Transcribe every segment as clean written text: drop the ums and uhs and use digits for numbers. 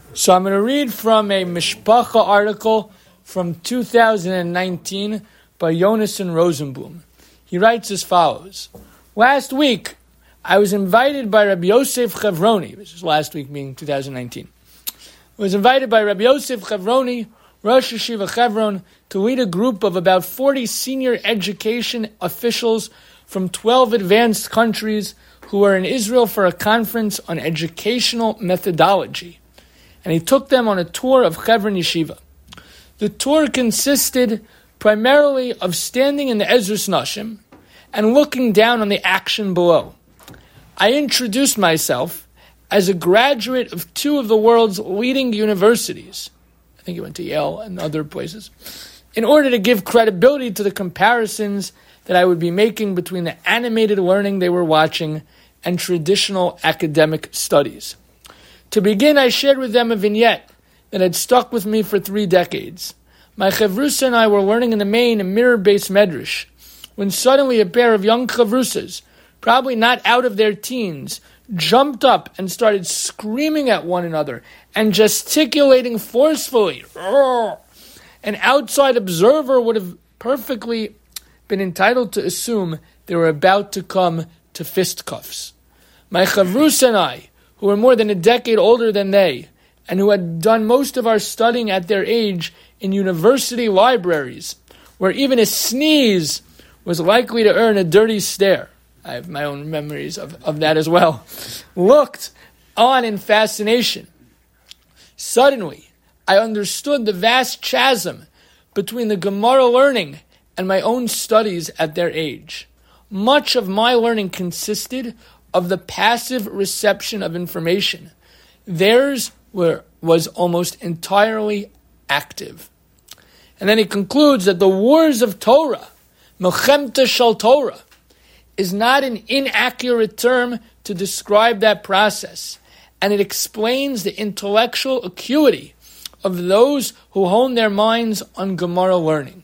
So I'm going to read from a Mishpacha article from 2019 by Yonason Rosenblum. He writes as follows. Last week, I was invited by Rabbi Yosef Chavroni, this is last week being 2019, I was invited by Rabbi Yosef Chavroni, Rosh Yeshiva Chevron, to lead a group of about 40 senior education officials from 12 advanced countries who were in Israel for a conference on educational methodology. And he took them on a tour of Chevron Yeshiva. The tour consisted primarily of standing in the Ezras Nashim and looking down on the action below. I introduced myself as a graduate of two of the world's leading universities. I think he went to Yale and other places, in order to give credibility to the comparisons that I would be making between the animated learning they were watching and traditional academic studies. To begin, I shared with them a vignette that had stuck with me for 3 decades. My chavrusa and I were learning in the main a mirror-based medrash, when suddenly a pair of young chavrusas, probably not out of their teens, jumped up and started screaming at one another and gesticulating forcefully. An outside observer would have perfectly been entitled to assume they were about to come to fisticuffs. My chavrus and I, who were more than a decade older than they, and who had done most of our studying at their age in university libraries, where even a sneeze was likely to earn a dirty stare. I have my own memories of that as well. Looked on in fascination. Suddenly, I understood the vast chasm between the Gemara learning and my own studies at their age. Much of my learning consisted of the passive reception of information. Theirs was almost entirely active. And then he concludes that the wars of Torah, Melchemta Shel Torah, is not an inaccurate term to describe that process, and it explains the intellectual acuity of those who hone their minds on Gemara learning.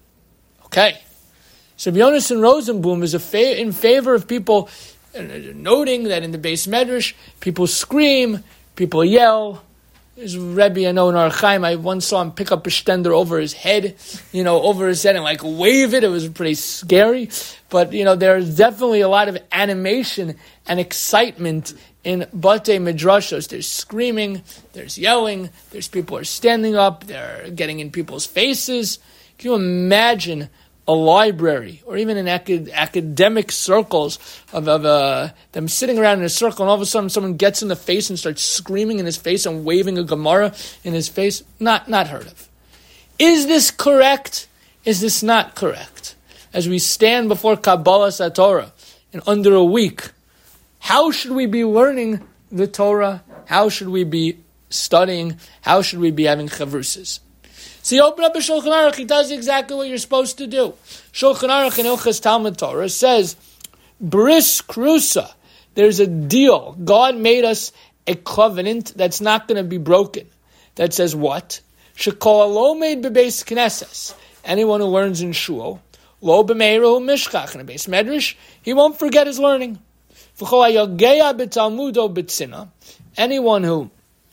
Okay, so Yonason Rosenblum is in favor of people noting that in the Beis Medrash, people scream, people yell. There's a Rebbe I know in Ar Chaim, I once saw him pick up a stender over his head, and like wave it. It was pretty scary. But, there's definitely a lot of animation and excitement in Batei Midrashos. There's screaming, there's yelling, there's people are standing up, they're getting in people's faces. Can you imagine a library, or even in academic circles of them sitting around in a circle, and all of a sudden someone gets in the face and starts screaming in his face and waving a Gemara in his face? Not heard of. Is this correct? Is this not correct? As we stand before Kabbalah Satorah in under a week, how should we be learning the Torah? How should we be studying? How should we be having chavrusas? So you open up a Shulchan Aruch, he does exactly what you're supposed to do. Shulchan Aruch in Ilchas Talmud Torah says, Bris Krusa, there's a deal. God made us a covenant that's not going to be broken. That says what? Shekol Alomed Bebeis Knesses. Anyone who learns in Shul, Lo B'meiru Mishkach, in a Beis Medrash, he won't forget his learning. V'chol Hayogeya B'Talmudo B'Tzina. Anyone who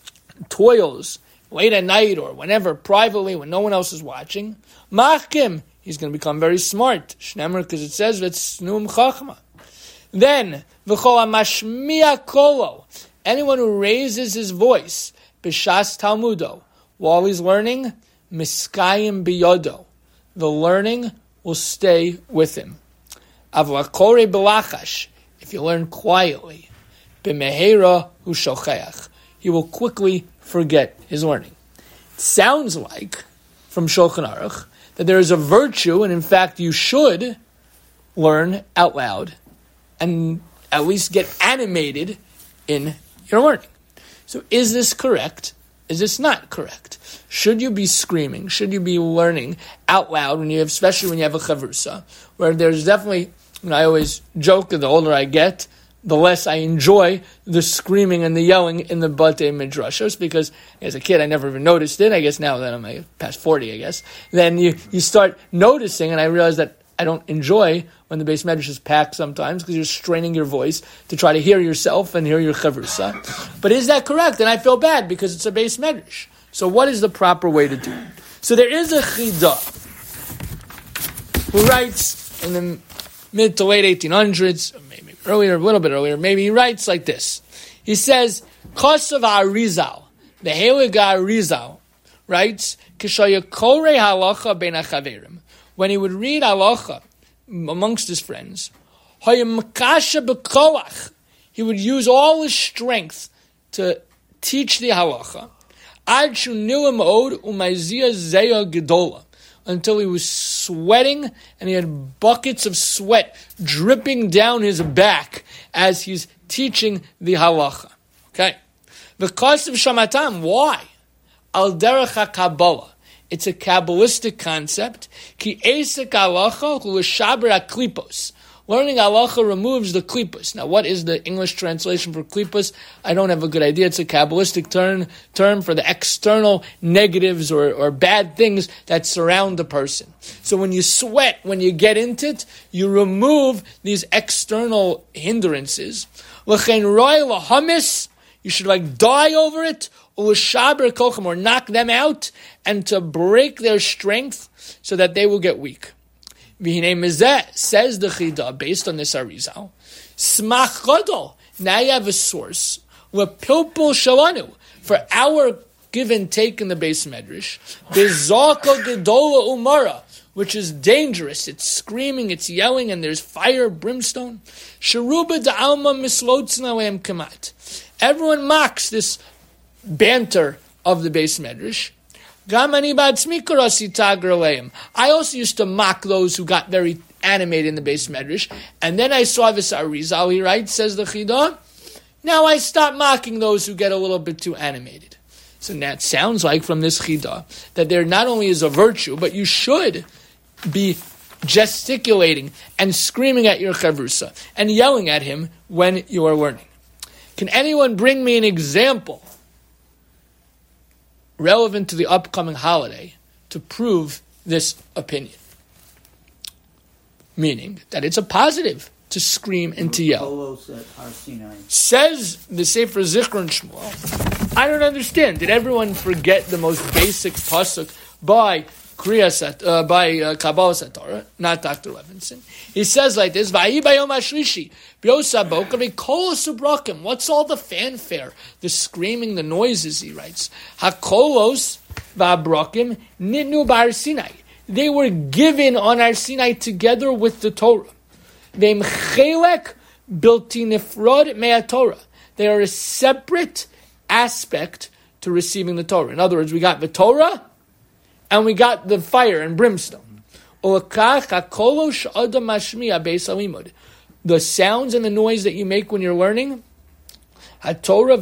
toils late at night or whenever, privately, when no one else is watching, machkim, he's going to become very smart. Shnemer, because it says, v'tznuim chachma. Then, v'chol ha'mashmiya kolo, anyone who raises his voice, b'shas talmudo, while he's learning, miskayim biyodo, the learning will stay with him. Avlakore b'lachash, if you learn quietly, b'mehera hu shocheach, he will quickly forget his learning. It sounds like, from Shulchan Aruch, that there is a virtue, and in fact you should learn out loud and at least get animated in your learning. So is this correct? Is this not correct? Should you be screaming? Should you be learning out loud, especially when you have a chavrusa, where there's definitely, I always joke that the older I get, the less I enjoy the screaming and the yelling in the Batei Midrashos, because as a kid I never even noticed it. I guess now that I'm past 40, then you start noticing, and I realize that I don't enjoy when the Beis Medrash is packed sometimes because you're straining your voice to try to hear yourself and hear your chavrusa. But is that correct? And I feel bad because it's a Beis Medrash. So what is the proper way to do it? So there is a Chida who writes in the mid to late 1800s, or maybe earlier, a little bit earlier, maybe he writes like this. He says, Kosav Arizal, the Heilig Arizal, writes, Kishaya Korei Halacha Ben HaChaverim, when he would read halacha amongst his friends, he would use all his strength to teach the halacha, until he was sweating and he had buckets of sweat dripping down his back as he's teaching the halacha. Okay. The cost of shamatam, why? Al derech HaKabbalah. It's a Kabbalistic concept. Ki esek halacha l'shaber haklipos. Learning halacha removes the klipos. Now, what is the English translation for klipos? I don't have a good idea. It's a Kabbalistic term for the external negatives or bad things that surround the person. So when you sweat, when you get into it, you remove these external hindrances. L'chein roi l'hamis. You should die over it, or knock them out, and to break their strength so that they will get weak. Says the Chida, based on this Arizal, Smach Gadol. Now you have a source. Pilpul Shalanu, for our give and take in the Beis Medrash, Bezaka Gedola Umara, which is dangerous. It's screaming, it's yelling, and there's fire, brimstone. Sharuba da'alma mislotzna lehem kamat. Everyone mocks this banter of the Beis Medrash. I also used to mock those who got very animated in the Beis Medrash, and then I saw this Arizal, he writes, says the Chida, now I stop mocking those who get a little bit too animated. So that sounds like from this Chida that there not only is a virtue, but you should be gesticulating and screaming at your chavrusa and yelling at him when you are learning. Can anyone bring me an example relevant to the upcoming holiday to prove this opinion? Meaning that it's a positive to scream and to yell. Says the Sefer Zichron Shmuel, I don't understand. Did everyone forget the most basic pasuk by Kabbalah Satorah? Not Dr. Levinson. He says like this, what's all the fanfare, the screaming, the noises, he writes. Hakolos v'abrakim nitnu b'Har Sinai. They were given on Har Sinai together with the Torah. They are a separate aspect to receiving the Torah. In other words, we got the Torah and we got the fire and brimstone. The sounds and the noise that you make when you're learning, and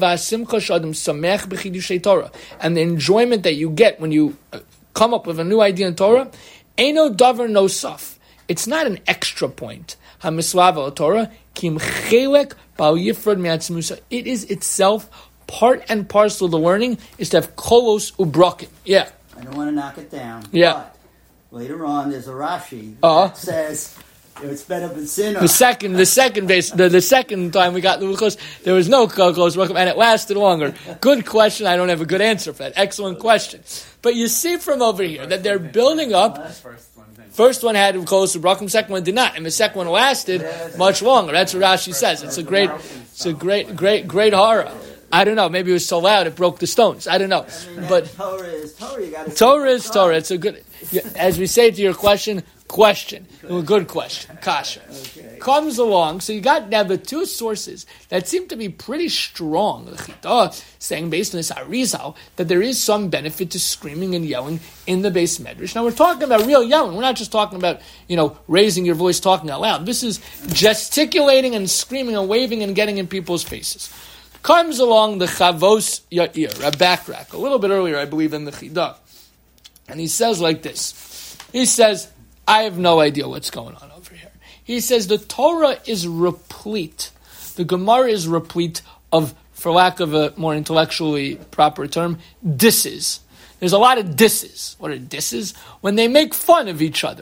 the enjoyment that you get when you come up with a new idea in Torah, Eino davar nosaf. It's not an extra point. HaMislava Torah, Kim Chelek Bal Yifrod Me'atzmusa. It is itself part and parcel of the learning is to have kolos ubrakim. Yeah. I don't want to knock it down. Yeah. But later on, there's a Rashi that says it's better than sin. The second time we got the Luchos, there was no kolos ubrakim, and it lasted longer. Good question. I don't have a good answer for that. Excellent question. But you see from over here that they're building up. First one had kolos ubrakim, second one did not, and the second one lasted much longer. That's what Rashi says. It's a great horror. I don't know. Maybe it was so loud it broke the stones. I don't know. But Torah is Torah. You got to Torah is Torah. It's a good. As we say to your question. A good question. Kasha. Okay. Comes along. So you got now the two sources that seem to be pretty strong. The Chida saying based on this Arizal that there is some benefit to screaming and yelling in the Beis Medrash. Now we're talking about real yelling. We're not just talking about, raising your voice, talking out loud. This is gesticulating and screaming and waving and getting in people's faces. Comes along the Chavos Yair, a backtrack, a little bit earlier, I believe, in the Chida. And he says like this. He says, I have no idea what's going on over here. He says the Torah is replete. The Gemara is replete of, for lack of a more intellectually proper term, disses. There's a lot of disses. What are disses? When they make fun of each other.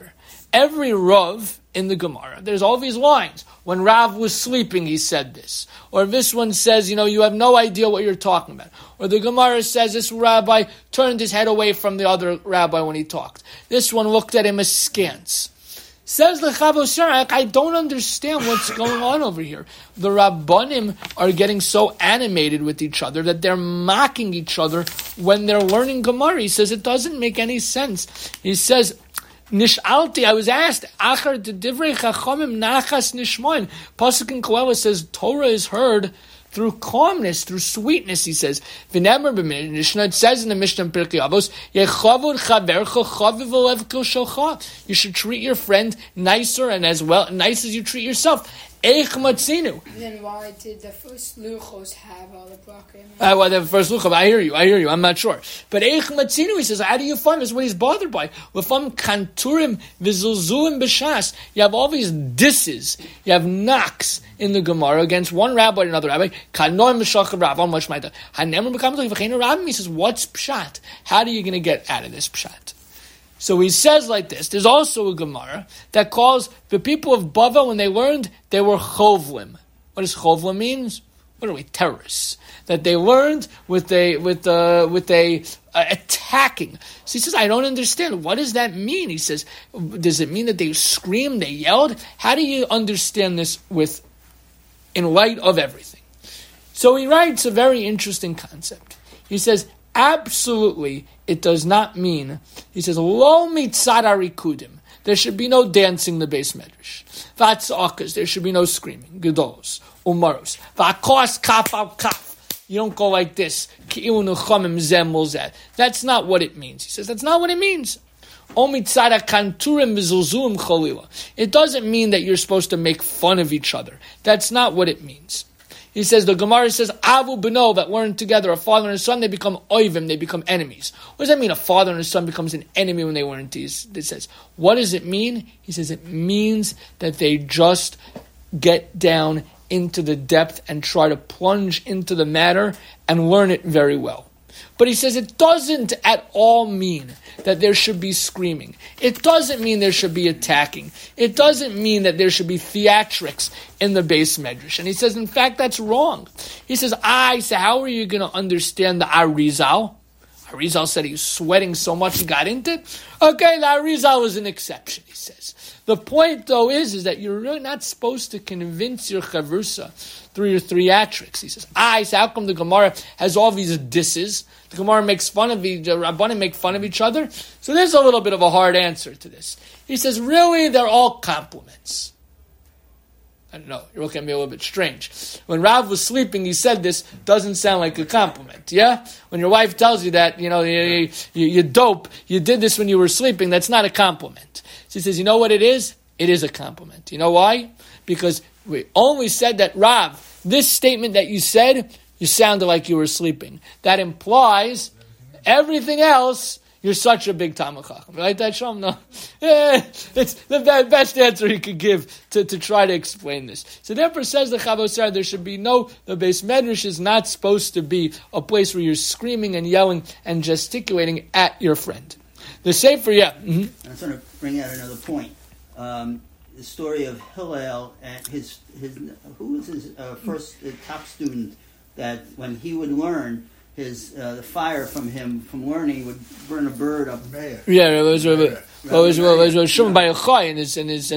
every Rav in the Gemara, there's all these lines. When Rav was sleeping, he said this. Or this one says, you have no idea what you're talking about. Or the Gemara says this rabbi turned his head away from the other rabbi when he talked. This one looked at him askance. Says the Chavos, I don't understand what's going on over here. The Rabbanim are getting so animated with each other that they're mocking each other when they're learning Gemara. He says it doesn't make any sense. He says, Nishalti, I was asked, Achar de divrei chachamim nachas nishmoin. Pasuk in Koheles says Torah is heard through calmness, through sweetness, he says. V'nemer b'Mishnah, it says in the Mishnah in Pirkei Avos, Yechavod chavercha chaviv alev kol shalcha. You should treat your friend nicer and as nice as you treat yourself. Eich matzinu. Then why did the first luchos have all the bracha? Well, the first luchos, I hear you, I'm not sure. But Eich matzinu, he says, how do you find this? What he's bothered by? L'fam kanturim v'zulzulim b'shas. You have all these disses, you have knocks in the Gemara against one rabbi and another rabbi. Kanoim v'shachar rav, how much might Hanemar becomes like v'chein rav. He says, what's pshat? How are you going to get out of this pshat? So he says like this, there's also a Gemara that calls the people of Bavel, when they learned, they were chovlim. What does chovlim means? What are we, terrorists? That they learned with a attacking. So he says, I don't understand. What does that mean? He says, does it mean that they screamed, they yelled? How do you understand this in light of everything? So he writes a very interesting concept. He says, absolutely, it does not mean, he says, lo mitzad harikudim. There should be no dancing in the beis medrash. V'atzakas, there should be no screaming. Gedolos, umaros. V'akos kaf al kaf. You don't go like this. That's not what it means. He says, that's not what it means. It doesn't mean that you're supposed to make fun of each other. That's not what it means. He says, the Gemara says, Avu Beno, that learn together, a father and a son, they become oivim, they become enemies. What does that mean, a father and a son becomes an enemy when they learn these? It says, what does it mean? He says, it means that they just get down into the depth and try to plunge into the matter and learn it very well. But he says it doesn't at all mean that there should be screaming. It doesn't mean there should be attacking. It doesn't mean that there should be theatrics in the beis medrash. And he says, in fact, that's wrong. He says, so how are you going to understand the Arizal? Arizal said he was sweating so much he got into it. Okay, the Arizal was an exception, he says. The point, though, is that you're really not supposed to convince your chavrusa through your theatrics. He says, so how come the Gemara has all these disses? The Gemara makes fun of the Rabbanim make fun of each other. So there's a little bit of a hard answer to this. He says, really, they're all compliments. I don't know, you're looking at me a little bit strange. When Rav was sleeping, he said this, doesn't sound like a compliment, yeah? When your wife tells you that, you're dope, you did this when you were sleeping, that's not a compliment. So he says, you know what it is? It is a compliment. You know why? Because we only said that, Rav, this statement that you said, you sounded like you were sleeping. That implies everything else, you're such a big Talmid Chacham. Right, that Shom? No. It's the best answer he could give to try to explain this. So therefore says the Chavos, there should be the beis medrash is not supposed to be a place where you're screaming and yelling and gesticulating at your friend. The Sefer, yeah. Mm-hmm. I just want to bring out another point. The story of Hillel and his who was his first top student, that when he would learn, the fire from him from learning would burn a bird up there. Yeah, it was Shimon Bar Yochai and his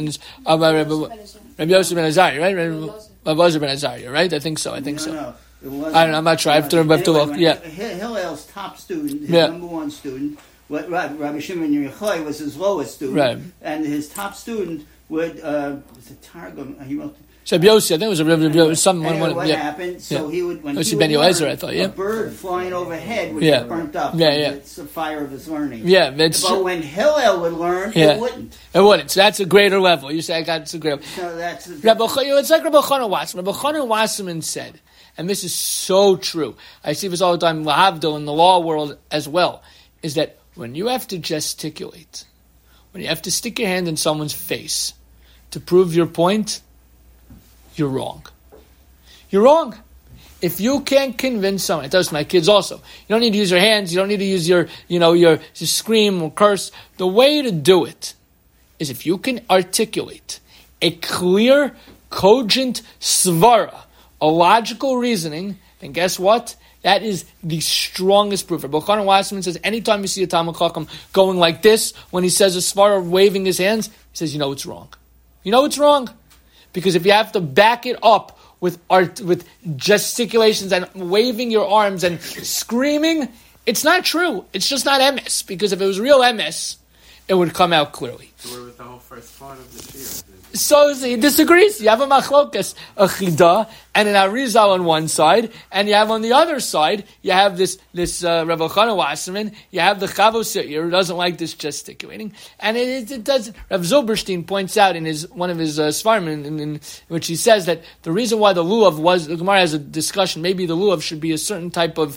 Rabbi Yosef ben Azariah, right? Rabbi Yosef ben Azariah, right? I think so. No, I don't know. I'm not sure. I have to look. Yeah. Hillel's top student, his number one student, Rabbi Shimon Yochai was his lowest student, right? And his top student would was a Targum. He wrote. Rabbi Yossi, I think it was someone. What happened? So he would when he would learn, I thought, a bird flying overhead would get burnt up. It's the fire of his learning. Yeah, but when Hillel would learn, it wouldn't. It wouldn't. So that's a greater level. You say it's a greater level. So that's it's like Rabbi Chanan Wasserman. Rabbi Chanan Wasserman said, and this is so true. I see this all the time, lahavdil, in the law world as well, is that when you have to gesticulate, when you have to stick your hand in someone's face to prove your point, you're wrong. You're wrong. If you can't convince someone, it does to my kids also. You don't need to use your hands. You don't need to use your scream or curse. The way to do it is if you can articulate a clear, cogent svara, a logical reasoning, then guess what? That is the strongest proof. Rabbi Chanan Wasserman says anytime you see a Talmid Chacham going like this, when he says a svara, waving his hands, he says, you know it's wrong. You know it's wrong. Because if you have to back it up with gesticulations and waving your arms and screaming, it's not true. It's just not emes. Because if it was real emes, it would come out clearly. So what was the whole first part of the shir? So he disagrees. You have a machlokas, a chida, and an arizal on one side, and you have on the other side, you have this Rabbi Chanan Wasserman, you have the Chavo Seir who doesn't like this gesticulating, and it does. Rav Zilberstein points out in one of his svarim in which he says that the reason why the lulav the Gemara has a discussion, maybe the lulav should be a certain type of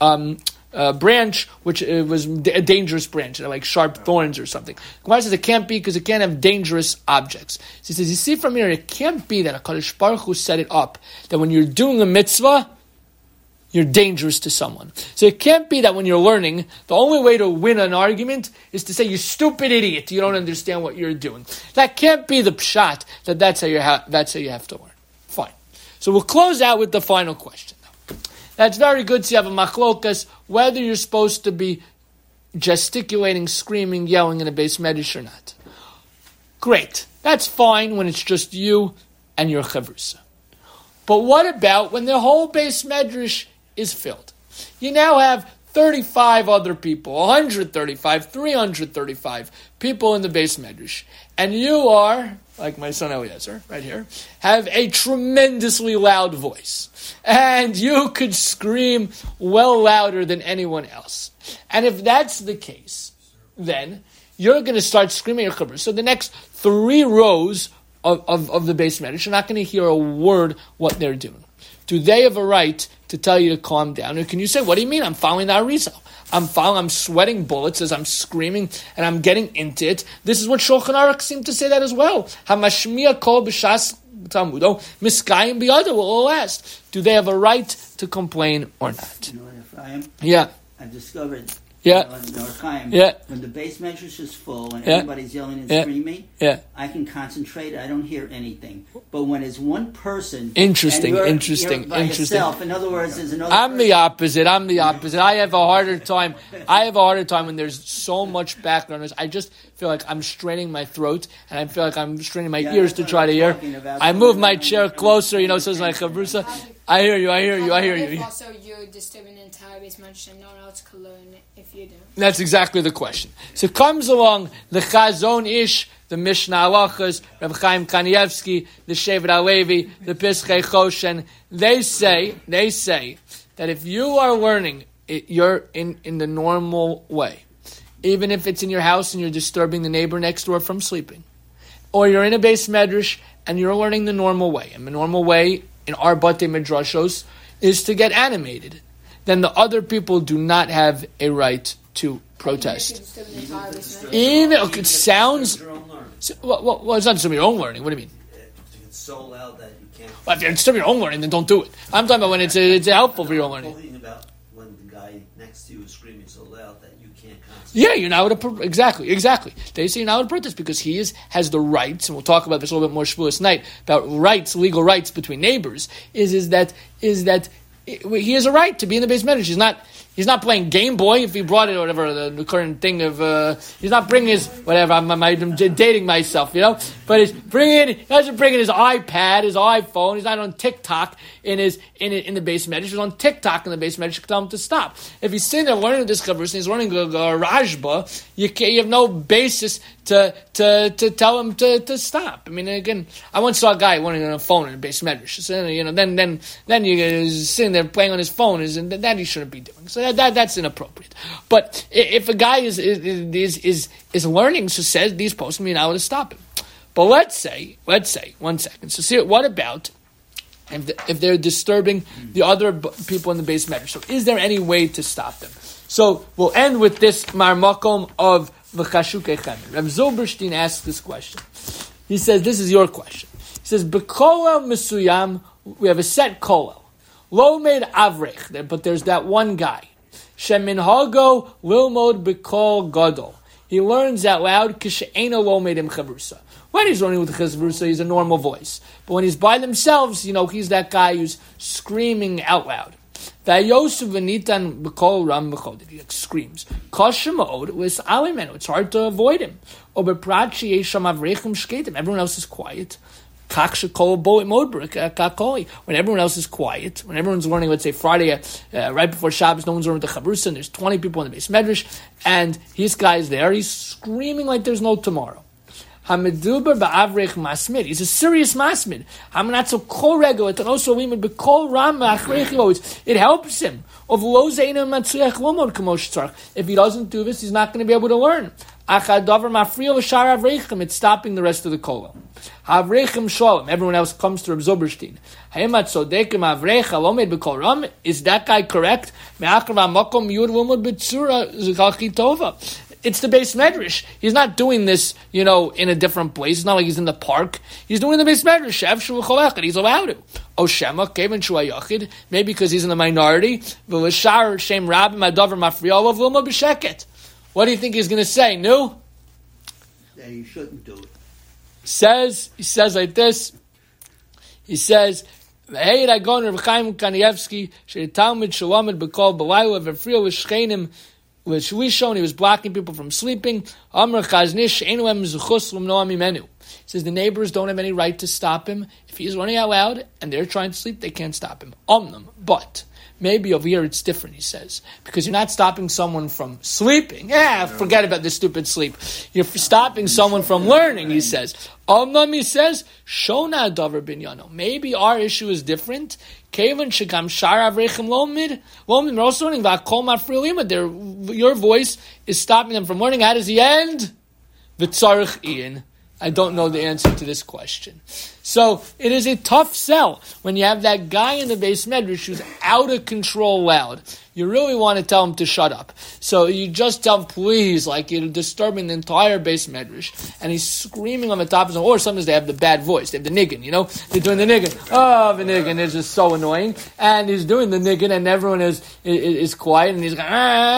branch, which was a dangerous branch, like sharp thorns or something. Gemara says it can't be because it can't have dangerous objects. So he says, you see from here, it can't be that HaKadosh Baruch Hu set it up, that when you're doing a mitzvah, you're dangerous to someone. So it can't be that when you're learning, the only way to win an argument is to say, you stupid idiot, you don't understand what you're doing. That can't be the pshat, that's how you have to learn. Fine. So we'll close out with the final question. That's very good to have a machlokas, whether you're supposed to be gesticulating, screaming, yelling in a beis medrash or not. Great. That's fine when it's just you and your chavrusa. But what about when the whole beis medrash is filled? You now have 35 other people, 135, 335 people in the beis medrash. And you are, like my son Eliezer, right here, have a tremendously loud voice. And you could scream well louder than anyone else. And if that's the case, then you're going to start screaming your chibur. So the next 3 rows of the beis medrash, you're not going to hear a word what they're doing. Do they have a right to tell you to calm down? Or can you say, what do you mean? I'm following the Arizal. I'm sweating bullets as I'm screaming and I'm getting into it. This is what Shulchan Aruch seemed to say that as well. Hamashmiya kol b'shas Talmudo, miskayim biyada will all last. Do they have a right to complain or not? You know what, Ephraim? Yeah. I've discovered Yeah. When the beis medrash is full and everybody's yelling and screaming, I can concentrate. I don't hear anything. But when it's one person, interesting. Yourself, in other words, there's another. I'm the opposite. I have a harder time. When there's so much background noise. I just feel like I'm straining my throat and I feel like I'm straining my ears to try to hear. I move my chair closer, so it's like chavrusa. I hear you. Also, you're disturbing the entire beis medrash and no one else can learn if you do. That's exactly the question. So comes along the Chazon Ish, the Mishnah Halachas, Reb Chaim Kanievsky, the Shevet HaLevi, the Pischei Choshen. They say that if you are learning, you're in the normal way. Even if it's in your house and you're disturbing the neighbor next door from sleeping. Or you're in a beis medrash and you're learning the normal way. And the normal way in our Batei Midrashos is to get animated. Then the other people do not have a right to protest. Even if it sounds... Well, it's not disturbing your own learning. What do you mean? It's so loud that you can't... Well, if you're disturbing your own learning, then don't do it. I'm talking about when it's helpful for your own learning. I'm talking about when the guy next to you is screaming so loud that you can't concentrate. Yeah, you're not able to... Exactly. They say you're not able to protest because he has the rights, and we'll talk about this a little bit more Shavuos night, about rights, legal rights between neighbors, is that he has a right to be in the beis medrash. He's not playing Game Boy if he brought it or whatever, the current thing of, he's not bringing his, whatever, I'm dating myself, but he doesn't bring in his iPad, his iPhone, he's not on TikTok in the beis medrash, he's on TikTok in the beis medrash, tell him to stop. If he's sitting there learning this conversation, he's learning Rajba, you have no basis to tell him to stop. I mean, again, I once saw a guy learning on a phone in a beis medrash, so, then you're sitting there playing on his phone, and that he shouldn't be doing. So that's inappropriate. But if a guy is learning, so says these posts, you're not allowed to stop him. But let's say 1 second. So see, what about if they're disturbing the other people in the beis medrash? So is there any way to stop them? So we'll end with this marmakom of v'chashukei chemer. Rav Zilberstein asks this question. He says, this is your question. He says, b'kolel mesuyam, we have a set kolel. Lo made avrech, but there's that one guy. Sheminhago lilmod b'kol gadol. He learns out loud. Kishe'ena lo made him chavrusa. When he's learning with chavrusa, he's a normal voice. But when he's by themselves, he's that guy who's screaming out loud. He screams. It's hard to avoid him. Everyone else is quiet. When everyone else is quiet, when everyone's learning, let's say Friday, right before Shabbos, no one's learning the Chavrusa, and there's 20 people in the base medrash, and his guy's there, he's screaming like there's no tomorrow. He's a serious masmid. It helps him. If he doesn't do this, he's not going to be able to learn. It's stopping the rest of the kola. Everyone else comes to Reb Zilberstein. Is that guy correct? It's the Beis Medrash. He's not doing this, in a different place. It's not like he's in the park. He's doing the Beis Medrash. He's allowed to. Maybe because he's in the minority. What do you think he's going to say? No? That he shouldn't do it. He says like this. He says, "Hey, I go to Reb Chaim Kanievsky. Talmid Shalamed B'Kol B'Layla V'Friya V'Shchenim V'Shvishon. He was blocking people from sleeping. Amr Chaznish Enuem Zuchus L'Mnoa Mimenu." He says the neighbors don't have any right to stop him if he's running out loud and they're trying to sleep. They can't stop him. But maybe over here it's different, he says, because you're not stopping someone from sleeping. Forget about this stupid sleep. You're stopping someone from learning, he says. He says, Shona Davar Binyano. Maybe our issue is different. Your voice is stopping them from learning. How does he end? V'tzarich Ian. I don't know the answer to this question. So it is a tough sell when you have that guy in the Beis Medrash who's out of control loud. You really want to tell him to shut up. So you just tell him, please, like you're disturbing the entire Beis Medrash. And he's screaming on the top of him. Or sometimes they have the bad voice. They have the niggin, They're doing the niggin. Oh, the niggin is just so annoying. And he's doing the niggin and everyone is quiet. And he's going,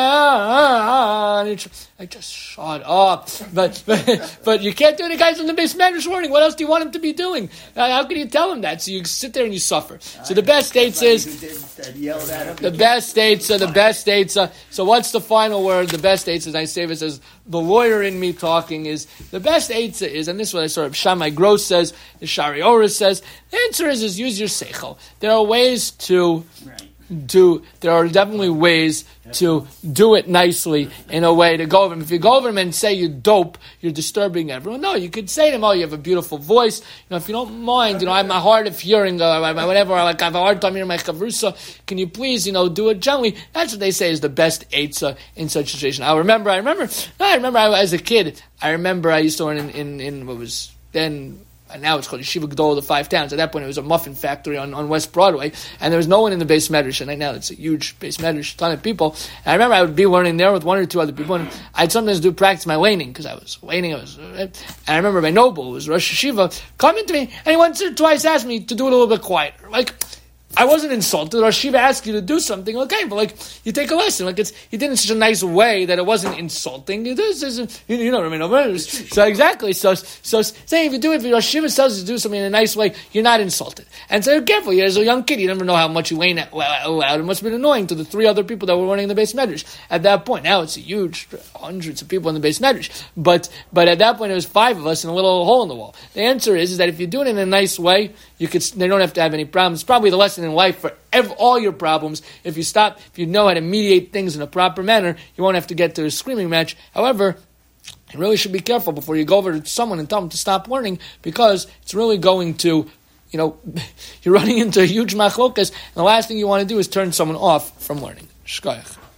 like, just shut up. But you can't do the guys on the Beis Medrash warning. What else do you want him to be doing? How can you tell him that? So you sit there and you suffer. So the best dates is the best dates. So what's the final word? The best dates, as I say this as the lawyer in me talking, is the best dates is, and this is what I saw Shammai Gross says, the Shari Oris says. The answer is use your seichel. There are ways to there are definitely ways to do it nicely in a way to go over them. If you go over them and say you're dope, you're disturbing everyone. No, you could say to them, you have a beautiful voice. If you don't mind, I have a hard of hearing, whatever, like I have a hard time hearing my chavrusa. Can you please, do it gently? That's what they say is the best eitzah in such a situation. I remember as a kid, I used to learn in what was then, and now it's called Yeshiva Gdol of the Five Towns. At that point, it was a muffin factory on West Broadway, and there was no one in the Beis Medrash. And right now, it's a huge Beis Medrash, a ton of people. And I remember I would be learning there with one or two other people, and I'd sometimes practice my laning, because I was laning. And I remember my noble, who was Rosh Yeshiva, coming to me, and he once or twice asked me to do it a little bit quieter. I wasn't insulted. Rosh Yeshiva asked you to do something, okay, but you take a lesson. He did it in such a nice way that it wasn't insulting. This isn't, you know what I mean? So exactly. So saying if you do it, if Rosh Yeshiva tells you to do something in a nice way, you're not insulted. And so you're careful. As a young kid, you never know how much you lane loud. It must have been annoying to the three other people that were running the Beis Medrash at that point. Now it's a huge, hundreds of people in the Beis Medrash. But at that point, it was 5 of us and a little hole in the wall. The answer is that if you do it in a nice way, they don't have to have any problems. It's probably the lesson in life for all your problems. If you know how to mediate things in a proper manner, you won't have to get to a screaming match. However, you really should be careful before you go over to someone and tell them to stop learning, because it's really going to, you're running into a huge machlokas, and the last thing you want to do is turn someone off from learning. Shkoyach.